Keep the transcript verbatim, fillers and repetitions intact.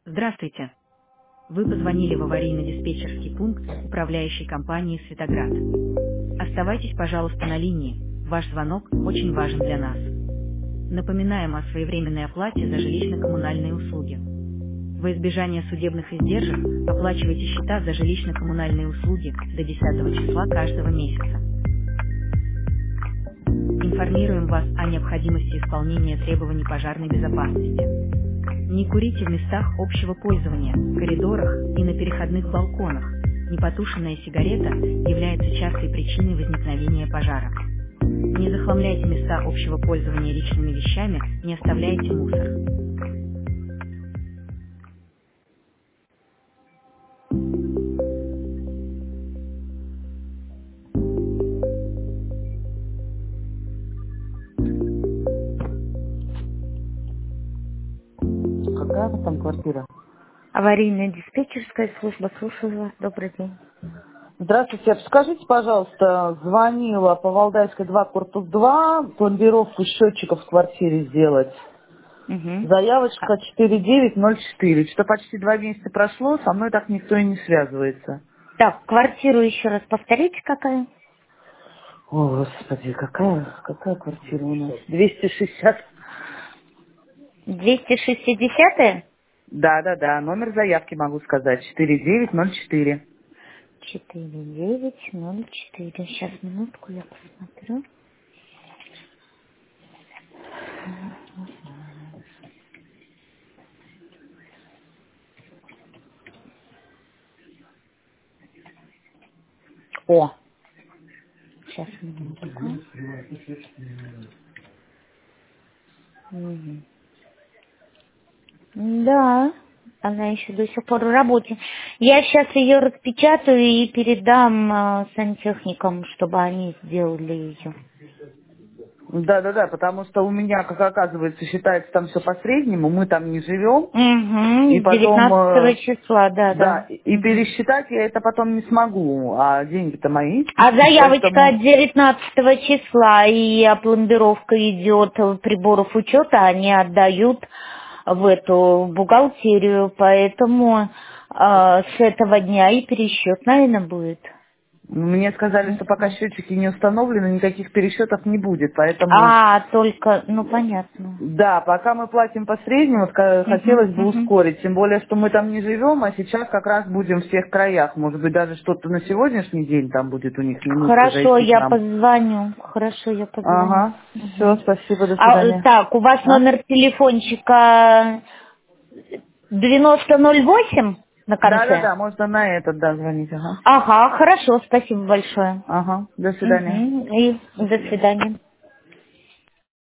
Здравствуйте. Вы позвонили в аварийно-диспетчерский пункт управляющей компании «Светоград». Оставайтесь, пожалуйста, на линии. Ваш звонок очень важен для нас. Напоминаем о своевременной оплате за жилищно-коммунальные услуги. Во избежание судебных издержек оплачивайте счета за жилищно-коммунальные услуги до десятого числа каждого месяца. Информируем вас о необходимости исполнения требований пожарной безопасности. Не курите в местах общего пользования, коридорах и на переходных балконах. Непотушенная сигарета является частой причиной возникновения пожара. Не захламляйте места общего пользования личными вещами, не оставляйте мусор. Какая у вас там квартира? Аварийная диспетчерская служба, слушаю вас. Добрый день. Здравствуйте. Скажите, пожалуйста, звонила по Валдайской два, корпус два, пломбировку счетчиков в квартире сделать. Угу. Заявочка четыре девять ноль четыре. Что почти два месяца прошло, со мной так никто и не связывается. Так, квартиру еще раз повторите, какая? О, Господи, какая, какая квартира у нас? двести шестьдесят. двести шестидесятая? Да, да, да. Номер заявки могу сказать. четыре девять ноль четыре. четыре девять ноль четыре. Сейчас, минутку, я посмотрю. О! Сейчас, минутку. Угу. Да, она еще до сих пор в работе. Я сейчас ее распечатаю и передам э, сантехникам, чтобы они сделали ее. Да, да, да, потому что у меня, как оказывается, считается там все по-среднему, мы там не живем. Угу, И с потом, девятнадцатого э, числа, да, да, да. и Мгм. пересчитать я это потом не смогу, а деньги-то мои. А заявочка Поэтому, от девятнадцатого числа и опломбировка идет приборов учета, они отдают в эту бухгалтерию, поэтому э, с этого дня и пересчет, наверное, будет. мне сказали, что пока счетчики не установлены, никаких пересчетов не будет, поэтому, А, только, ну понятно. да, пока мы платим по среднему, ска- Мгм, хотелось бы мгм. ускорить, тем более, что мы там не живем, а сейчас как раз будем в всех краях, может быть, даже что-то на сегодняшний день там будет у них минутка Хорошо, зайти к я нам. позвоню. Хорошо, я позвоню. Ага, все, Мгм. спасибо, до А, э, свидания. так, у вас А? номер телефончика девяносто ноль восемь на конце? Да-да-да, можно на этот, да, звонить, ага. Ага, хорошо, спасибо большое. Ага, до свидания. Мгм. И до свидания.